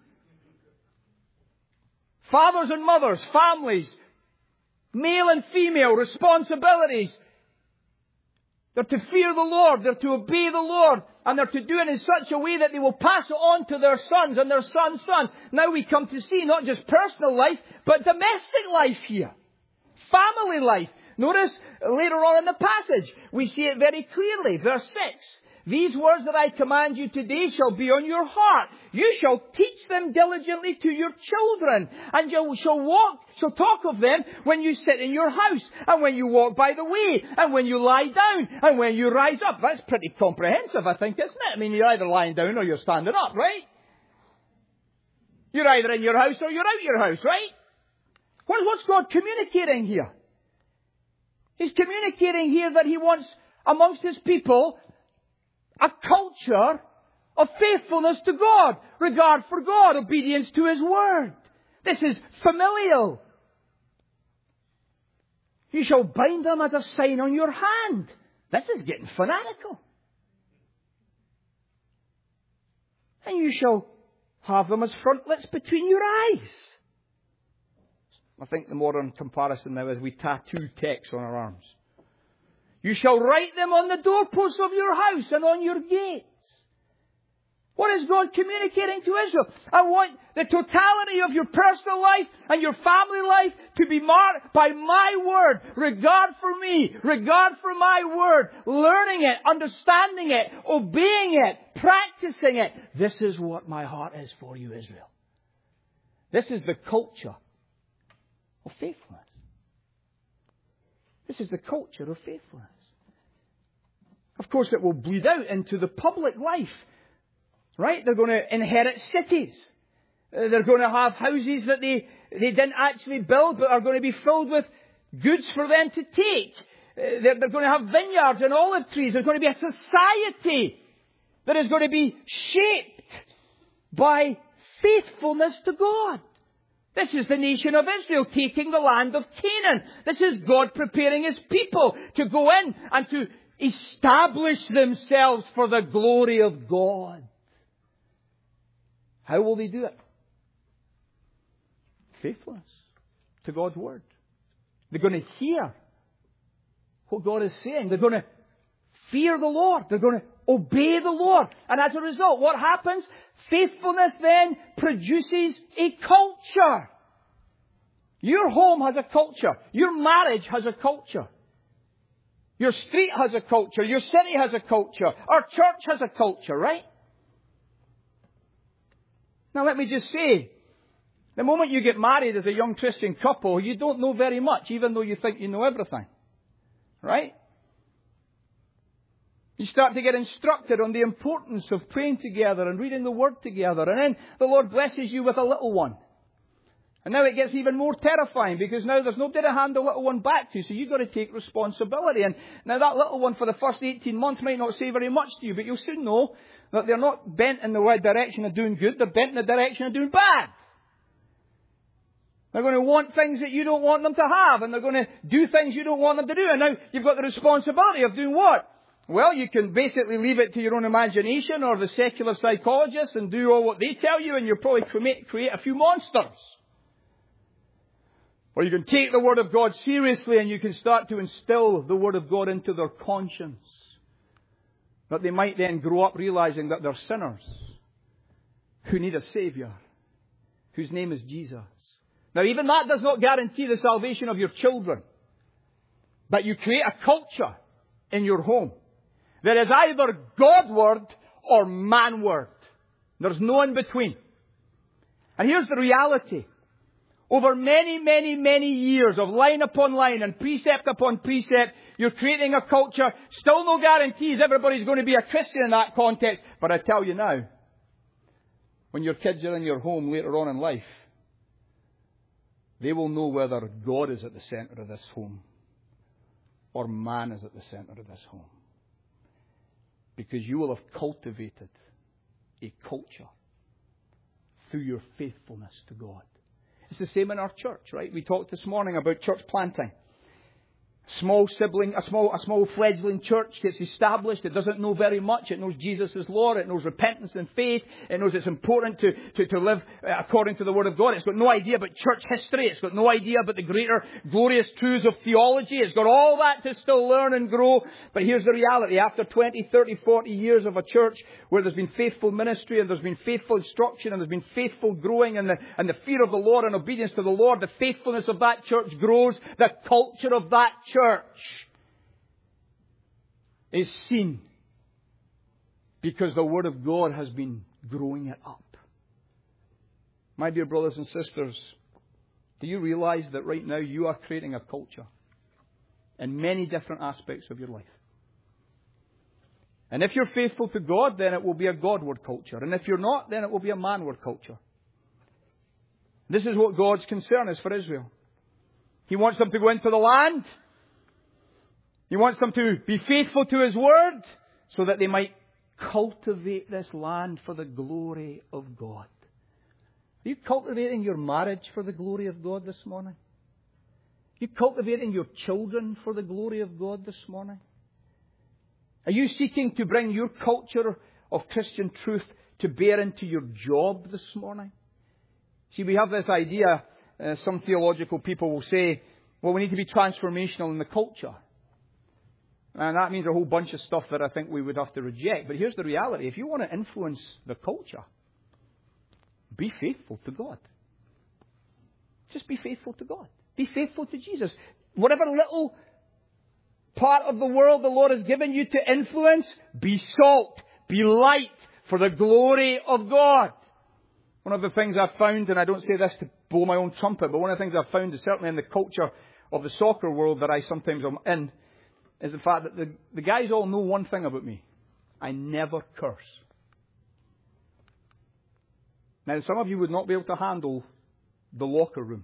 Fathers and mothers, families, male and female, responsibilities. They're to fear the Lord. They're to obey the Lord. And they're to do it in such a way that they will pass it on to their sons and their sons' sons. Now we come to see not just personal life, but domestic life here. Family life. Notice later on in the passage, we see it very clearly. Verse six. These words that I command you today shall be on your heart. You shall teach them diligently to your children, and you shall walk, shall talk of them when you sit in your house, and when you walk by the way, and when you lie down, and when you rise up. That's pretty comprehensive, I think, isn't it? I mean, you're either lying down or you're standing up, right? You're either in your house or you're out your house, right? What, what's God communicating here? He's communicating here that He wants amongst His people a culture of faithfulness to God, regard for God, obedience to His Word. This is familial. You shall bind them as a sign on your hand. This is getting fanatical. And you shall have them as frontlets between your eyes. I think the modern comparison now is we tattoo text on our arms. You shall write them on the doorposts of your house and on your gates. What is God communicating to Israel? I want the totality of your personal life and your family life to be marked by my word. Regard for me. Regard for my word. Learning it. Understanding it. Obeying it. Practicing it. This is what my heart is for you, Israel. This is the culture of faithfulness. This is the culture of faithfulness. Of course, it will bleed out into the public life. Right? They're going to inherit cities. Uh, they're going to have houses that they, they didn't actually build, but are going to be filled with goods for them to take. Uh, they're, they're going to have vineyards and olive trees. There's going to be a society that is going to be shaped by faithfulness to God. This is the nation of Israel taking the land of Canaan. This is God preparing His people to go in and to establish themselves for the glory of God. How will they do it? Faithfulness to God's Word. They're going to hear what God is saying. They're going to fear the Lord. They're going to obey the Lord. And as a result, what happens? Faithfulness then produces a culture. Your home has a culture. Your marriage has a culture. Your street has a culture. Your city has a culture. Our church has a culture, right? Now let me just say, the moment you get married as a young Christian couple, you don't know very much, even though you think you know everything. Right? You start to get instructed on the importance of praying together and reading the Word together. And then the Lord blesses you with a little one. And now it gets even more terrifying because now there's nobody to hand the little one back to, so you've got to take responsibility. And now that little one for the first eighteen months might not say very much to you, but you'll soon know that they're not bent in the right direction of doing good, they're bent in the direction of doing bad. They're going to want things that you don't want them to have, and they're going to do things you don't want them to do. And now you've got the responsibility of doing what? Well, you can basically leave it to your own imagination or the secular psychologists and do all what they tell you, and you'll probably create, create a few monsters. Or you can take the Word of God seriously and you can start to instill the Word of God into their conscience. That they might then grow up realizing that they're sinners who need a Saviour, whose name is Jesus. Now, even that does not guarantee the salvation of your children. But you create a culture in your home that is either God-word or man-word. There's no in between. And here's the reality. Over many, many, many years of line upon line and precept upon precept, you're creating a culture. Still no guarantees everybody's going to be a Christian in that context. But I tell you now, when your kids are in your home later on in life, they will know whether God is at the center of this home or man is at the center of this home. Because you will have cultivated a culture through your faithfulness to God. It's the same in our church, right? We talked this morning about church planting. Small sibling, a small, a small fledgling church gets established. It doesn't know very much. It knows Jesus is Lord. It knows repentance and faith. It knows it's important to, to, to live according to the Word of God. It's got no idea about church history. It's got no idea about the greater glorious truths of theology. It's got all that to still learn and grow. But here's the reality. After twenty, thirty, forty years of a church where there's been faithful ministry and there's been faithful instruction and there's been faithful growing and the, and the fear of the Lord and obedience to the Lord, the faithfulness of that church grows. The culture of that church Church is seen because the Word of God has been growing it up. My dear brothers and sisters, do you realize that right now you are creating a culture in many different aspects of your life? And if you're faithful to God, then it will be a Godward culture. And if you're not, then it will be a manward culture. This is what God's concern is for Israel. He wants them to go into the land. He wants them to be faithful to His word so that they might cultivate this land for the glory of God. Are you cultivating your marriage for the glory of God this morning? Are you cultivating your children for the glory of God this morning? Are you seeking to bring your culture of Christian truth to bear into your job this morning? See, we have this idea, uh, some theological people will say, well, we need to be transformational in the culture. And that means a whole bunch of stuff that I think we would have to reject. But here's the reality. If you want to influence the culture, be faithful to God. Just be faithful to God. Be faithful to Jesus. Whatever little part of the world the Lord has given you to influence, be salt, be light for the glory of God. One of the things I've found, and I don't say this to blow my own trumpet, but one of the things I've found is certainly in the culture of the soccer world that I sometimes am in, is the fact that the, the guys all know one thing about me. I never curse. Now, some of you would not be able to handle the locker room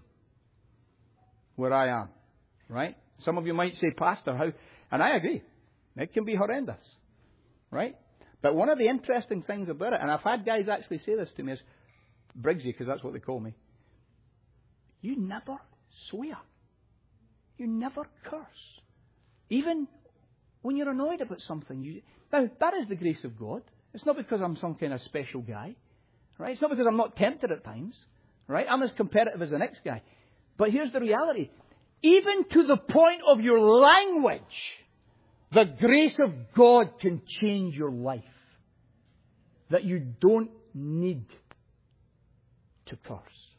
where I am, right? Some of you might say, Pastor, how? And I agree. It can be horrendous, right? But one of the interesting things about it, and I've had guys actually say this to me, is, Briggsy, because that's what they call me, you never swear. You never curse. Even when you're annoyed about something. You, now, that is the grace of God. It's not because I'm some kind of special guy. Right? It's not because I'm not tempted at times. Right? I'm as competitive as the next guy. But here's the reality. Even to the point of your language, the grace of God can change your life. That you don't need to curse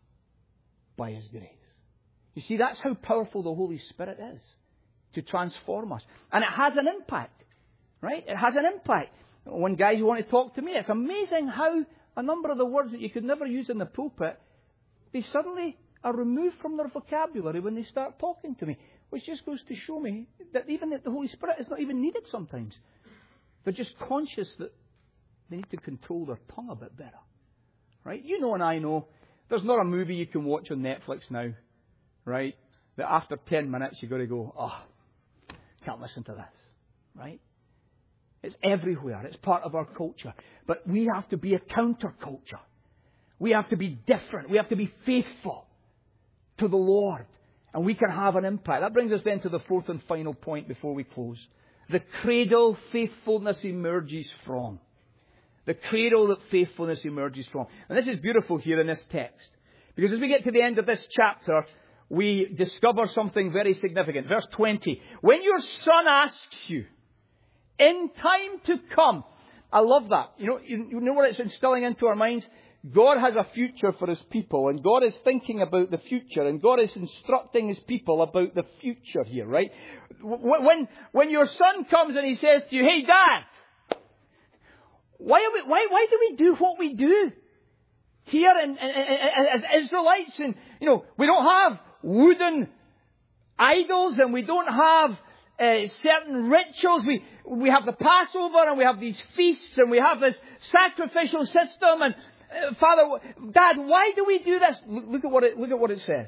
by His grace. You see, that's how powerful the Holy Spirit is to transform us. And it has an impact. Right? It has an impact. When guys want to talk to me, it's amazing how a number of the words that you could never use in the pulpit, they suddenly are removed from their vocabulary when they start talking to me. Which just goes to show me that even the Holy Spirit is not even needed sometimes. They're just conscious that they need to control their tongue a bit better. Right? You know and I know, there's not a movie you can watch on Netflix now, right, that after ten minutes you've got to go, oh, can't listen to this. Right? It's everywhere. It's part of our culture. But we have to be a counterculture. We have to be different. We have to be faithful to the Lord. And we can have an impact. That brings us then to the fourth and final point before we close. The cradle faithfulness emerges from. The cradle that faithfulness emerges from. And this is beautiful here in this text. Because as we get to the end of this chapter, we discover something very significant. Verse twenty. When your son asks you, in time to come. I love that. You know, you, you know what it's instilling into our minds? God has a future for His people, and God is thinking about the future, and God is instructing His people about the future here, right? When, when your son comes and he says to you, hey, Dad, why, are we, why, why do we do what we do here in, in, in, as Israelites? And, you know, we don't have wooden idols, and we don't have uh, certain rituals. We, we have the Passover, and we have these feasts, and we have this sacrificial system, and Uh, Father, Dad, why do we do this? Look at what it, look at what it says.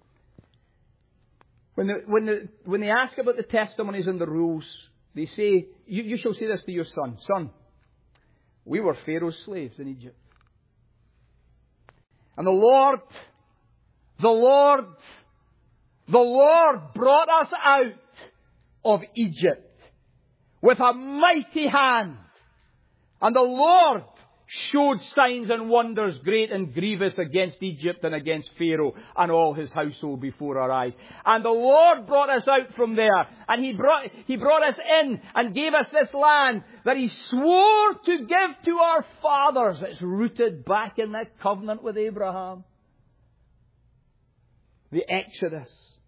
When, the, when, the, when they ask about the testimonies and the rules, they say, you, you shall say this to your son. Son, we were Pharaoh's slaves in Egypt. And the Lord, the Lord, the Lord brought us out of Egypt with a mighty hand. And the Lord showed signs and wonders great and grievous against Egypt and against Pharaoh and all his household before our eyes. And the Lord brought us out from there. And He brought, He brought us in and gave us this land that He swore to give to our fathers. It's rooted back in that covenant with Abraham. The Exodus.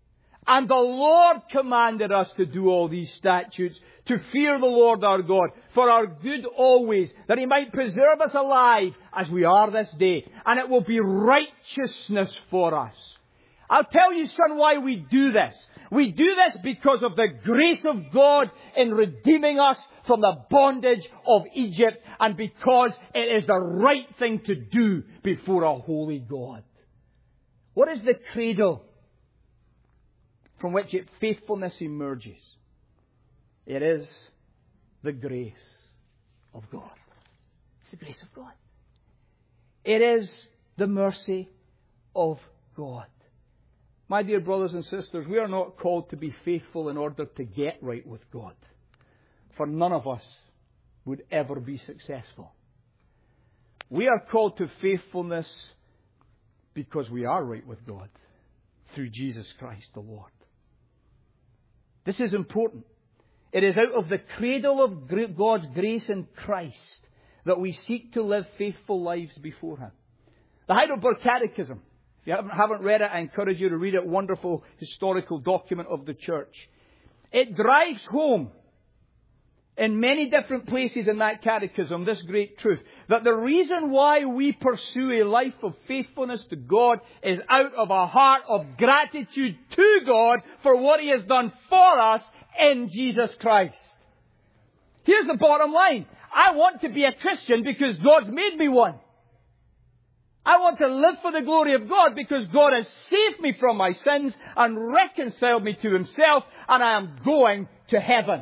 And the Lord commanded us to do all these statutes, to fear the Lord our God, for our good always, that He might preserve us alive as we are this day. And it will be righteousness for us. I'll tell you, son, why we do this. We do this because of the grace of God in redeeming us from the bondage of Egypt, and because it is the right thing to do before a holy God. What is the cradle from which its faithfulness emerges? It is the grace of God. It's the grace of God. It is the mercy of God. My dear brothers and sisters, we are not called to be faithful in order to get right with God. For none of us would ever be successful. We are called to faithfulness because we are right with God through Jesus Christ the Lord. This is important. It is out of the cradle of God's grace in Christ that we seek to live faithful lives before Him. The Heidelberg Catechism, if you haven't read it, I encourage you to read it. Wonderful historical document of the church. It drives home in many different places in that catechism this great truth, that the reason why we pursue a life of faithfulness to God is out of a heart of gratitude to God for what He has done for us in Jesus Christ. Here's the bottom line. I want to be a Christian because God's made me one. I want to live for the glory of God because God has saved me from my sins and reconciled me to Himself, and I am going to heaven.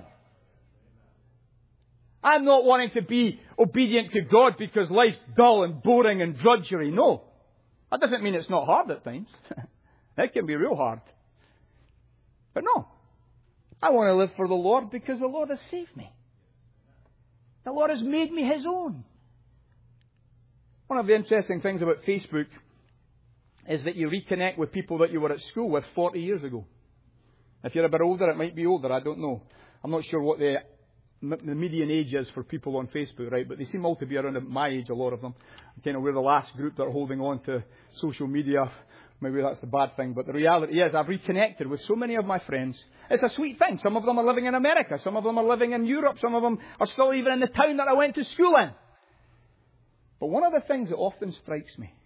I'm not wanting to be obedient to God because life's dull and boring and drudgery. No. That doesn't mean it's not hard at times. It can be real hard. But no. I want to live for the Lord because the Lord has saved me. The Lord has made me His own. One of the interesting things about Facebook is that you reconnect with people that you were at school with forty years ago. If you're a bit older, it might be older. I don't know. I'm not sure what the, the median age is for people on Facebook, right? But they seem all to be around my age, a lot of them. Kind of we're the last group that are holding on to social media. Maybe that's the bad thing. But the reality is I've reconnected with so many of my friends. It's a sweet thing. Some of them are living in America. Some of them are living in Europe. Some of them are still even in the town that I went to school in. But one of the things that often strikes me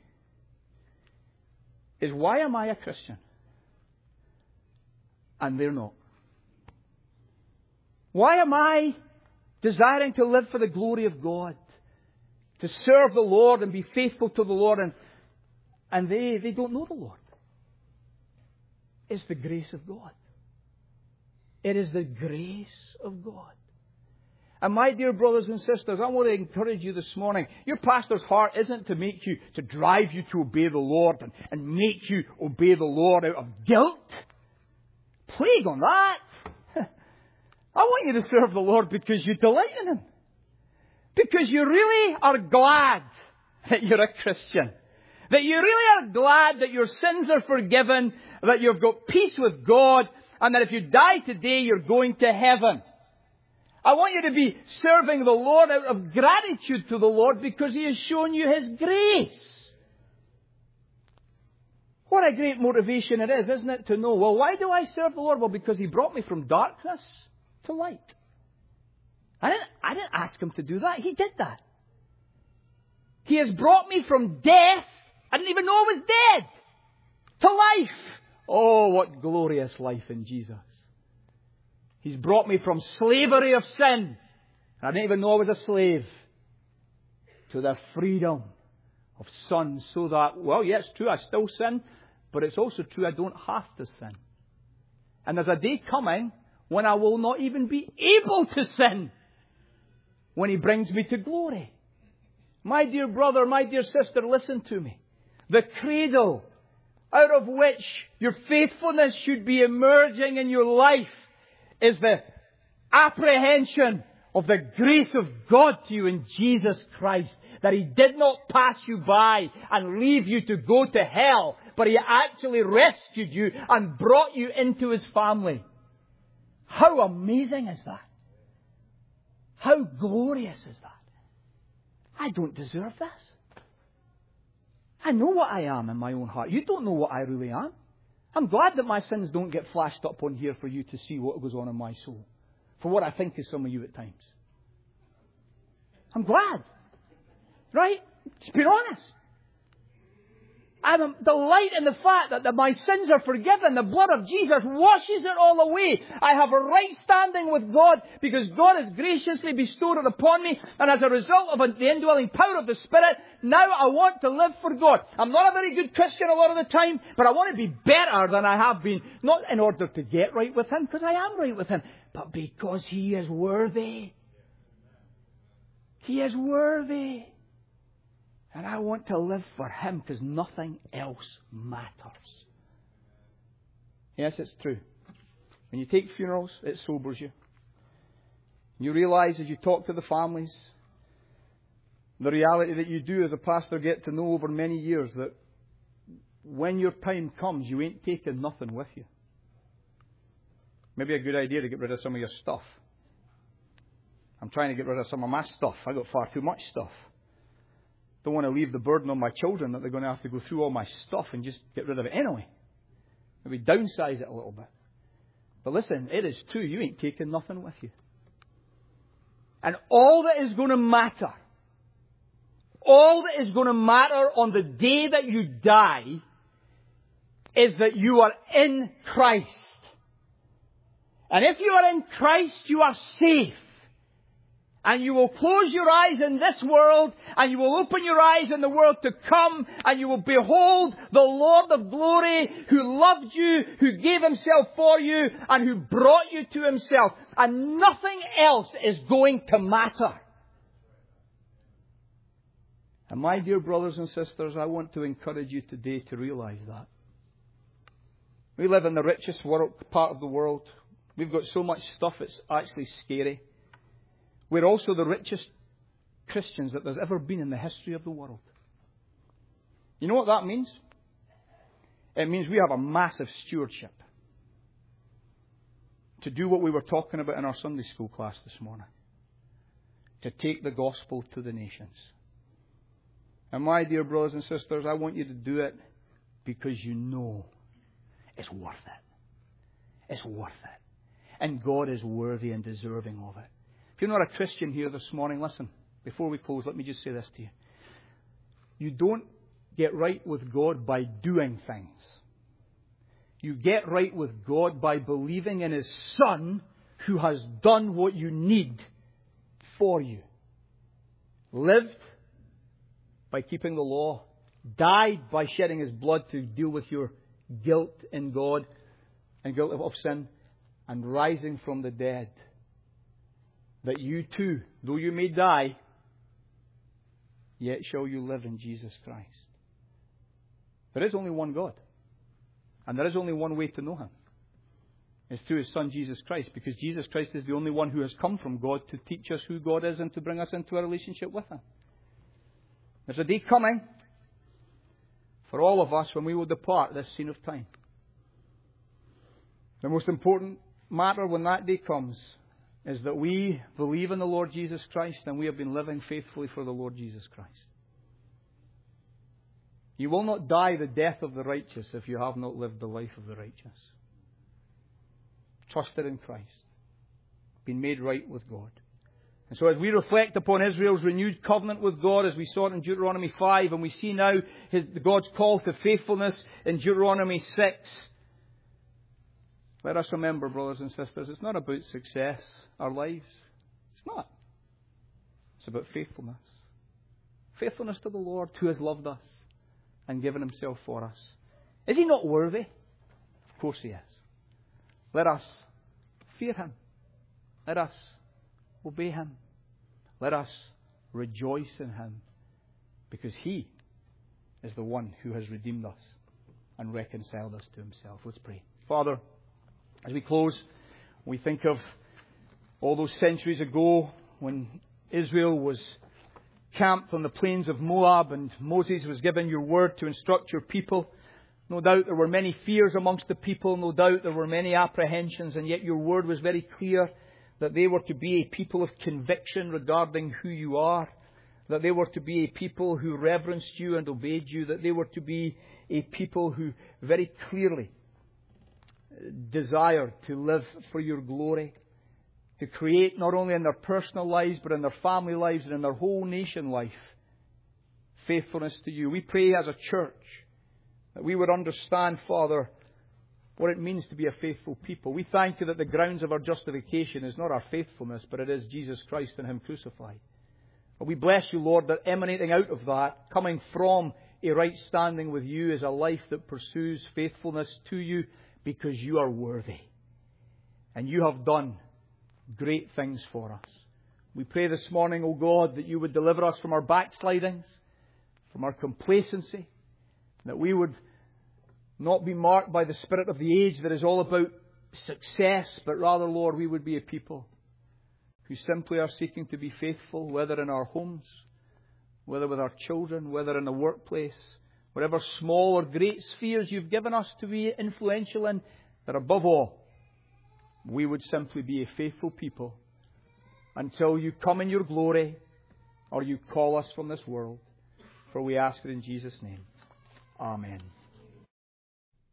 is, why am I a Christian? And they're not. Why am I desiring to live for the glory of God? To serve the Lord and be faithful to the Lord, and, and they, they don't know the Lord. It's the grace of God. It is the grace of God. And my dear brothers and sisters, I want to encourage you this morning. Your pastor's heart isn't to make you, to drive you to obey the Lord and, and make you obey the Lord out of guilt. Plague on that. I want you to serve the Lord because you delight in Him. Because you really are glad that you're a Christian. That you really are glad that your sins are forgiven, that you've got peace with God, and that if you die today, you're going to heaven. I want you to be serving the Lord out of gratitude to the Lord because He has shown you His grace. What a great motivation it is, isn't it, to know, well, why do I serve the Lord? Well, because He brought me from darkness to light. I didn't, I didn't ask Him to do that. He did that. He has brought me from death. I didn't even know I was dead. To life. Oh, what glorious life in Jesus. He's brought me from slavery of sin. I didn't even know I was a slave. To the freedom of sons, so that, well, yes, it's true, I still sin, but it's also true I don't have to sin. And there's a day coming when I will not even be able to sin. When He brings me to glory. My dear brother, my dear sister, listen to me. The cradle out of which your faithfulness should be emerging in your life is the apprehension of the grace of God to you in Jesus Christ. That He did not pass you by and leave you to go to hell, but He actually rescued you and brought you into His family. How amazing is that? How glorious is that? I don't deserve this. I know what I am in my own heart. You don't know what I really am. I'm glad that my sins don't get flashed up on here for you to see what goes on in my soul. For what I think is some of you at times. I'm glad. Right? Just be honest. I'm delight in the fact that, that my sins are forgiven. The blood of Jesus washes it all away. I have a right standing with God because God has graciously bestowed it upon me. And as a result of the indwelling power of the Spirit, now I want to live for God. I'm not a very good Christian a lot of the time, but I want to be better than I have been. Not in order to get right with Him, because I am right with Him, but because He is worthy. He is worthy. And I want to live for Him because nothing else matters. Yes, it's true. When you take funerals, it sobers you. You realize as you talk to the families, the reality that you do as a pastor get to know over many years that when your time comes, you ain't taking nothing with you. Maybe a good idea to get rid of some of your stuff. I'm trying to get rid of some of my stuff. I got far too much stuff. Don't want to leave the burden on my children that they're going to have to go through all my stuff and just get rid of it anyway. Maybe downsize it a little bit. But listen, it is true. You ain't taking nothing with you. And all that is going to matter, all that is going to matter on the day that you die is that you are in Christ. And if you are in Christ, you are safe. And you will close your eyes in this world, and you will open your eyes in the world to come, and you will behold the Lord of glory who loved you, who gave Himself for you, and who brought you to Himself. And nothing else is going to matter. And my dear brothers and sisters, I want to encourage you today to realize that. We live in the richest world, part of the world. We've got so much stuff, it's actually scary. We're also the richest Christians that there's ever been in the history of the world. You know what that means? It means we have a massive stewardship to do what we were talking about in our Sunday school class this morning. To take the gospel to the nations. And my dear brothers and sisters, I want you to do it because you know it's worth it. It's worth it. And God is worthy and deserving of it. If you're not a Christian here this morning, listen, before we close, let me just say this to you. You don't get right with God by doing things. You get right with God by believing in His Son who has done what you need for you. Lived by keeping the law. Died by shedding His blood to deal with your guilt in God and guilt of sin. And rising from the dead. That you too, though you may die, yet shall you live in Jesus Christ. There is only one God. And there is only one way to know Him. It's through His Son Jesus Christ. Because Jesus Christ is the only one who has come from God to teach us who God is and to bring us into a relationship with Him. There's a day coming for all of us when we will depart this scene of time. The most important matter when that day comes is that we believe in the Lord Jesus Christ and we have been living faithfully for the Lord Jesus Christ. You will not die the death of the righteous if you have not lived the life of the righteous. Trusted in Christ. Been made right with God. And so as we reflect upon Israel's renewed covenant with God, as we saw it in Deuteronomy five, and we see now his, God's call to faithfulness in Deuteronomy six, let us remember, brothers and sisters, it's not about success, our lives. It's not. It's about faithfulness. Faithfulness to the Lord who has loved us and given Himself for us. Is He not worthy? Of course He is. Let us fear Him. Let us obey Him. Let us rejoice in Him. Because He is the one who has redeemed us and reconciled us to Himself. Let's pray. Father, as we close, we think of all those centuries ago when Israel was camped on the plains of Moab and Moses was given your word to instruct your people. No doubt there were many fears amongst the people. No doubt there were many apprehensions. And yet your word was very clear that they were to be a people of conviction regarding who you are. That they were to be a people who reverenced you and obeyed you. That they were to be a people who very clearly desire to live for your glory, to create not only in their personal lives, but in their family lives and in their whole nation life, faithfulness to you. We pray as a church that we would understand, Father, what it means to be a faithful people. We thank you that the grounds of our justification is not our faithfulness, but it is Jesus Christ and Him crucified. But we bless you, Lord, that emanating out of that, coming from a right standing with you, is a life that pursues faithfulness to you because you are worthy. And you have done great things for us. We pray this morning, O God, that you would deliver us from our backslidings, from our complacency, that we would not be marked by the spirit of the age that is all about success, but rather, Lord, we would be a people who simply are seeking to be faithful, whether in our homes, whether with our children, whether in the workplace, whatever small or great spheres you've given us to be influential in, that above all, we would simply be a faithful people until you come in your glory or you call us from this world. For we ask it in Jesus' name. Amen.